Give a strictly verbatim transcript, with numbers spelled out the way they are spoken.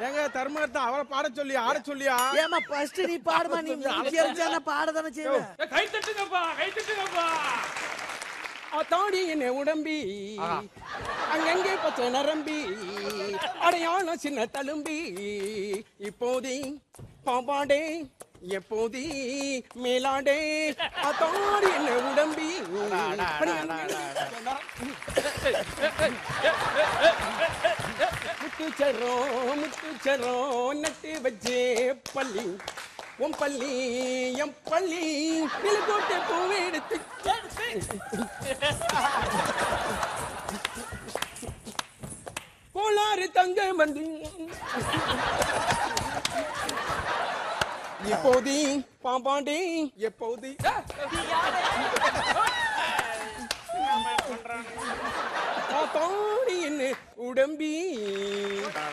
ஏங்க தர்மகர்த்தா அவரை பாட சொல்லி ஆட சொல்லியா? ஏமா ஃபர்ஸ்ட் நீ பாடுமா, நீ மூஞ்சி அடிச்சா பாட தானே செய்வேன். கை தட்டுங்கப்பா, கை தட்டுங்கப்பா. அத்தாடி என்ன உடம்பி அங்கங்கே பச்சை நரம்பி அடையாளம் சின்ன தழும்பி இப்போதி பாப்பாடே எப்போதி மேலாடே அத்தாடி என்ன உடம்பி முத்துச்சரோ முத்துச்சரோ நட்டு வச்சே பள்ளி உன் பள்ளி எம் பள்ளி நிலக்கோட்டை பூவை எடுத்து கோளாறு தங்க வந்து எப்போதி பாம்பாண்டி எப்போதி தாத்தாடி என்ன உடம்பி